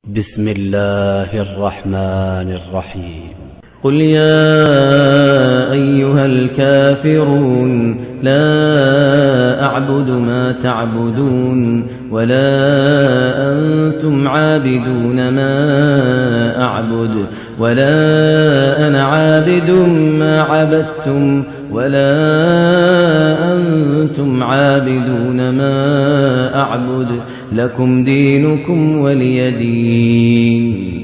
بسم الله الرحمن الرحيم. قل يا أيها الكافرون لا أعبد ما تعبدون ولا أنتم عابدون ما أعبد ولا أنا عابد ما عبدتم ولا أنتم عابدون ما أعبد لكم دينكم ولي دين.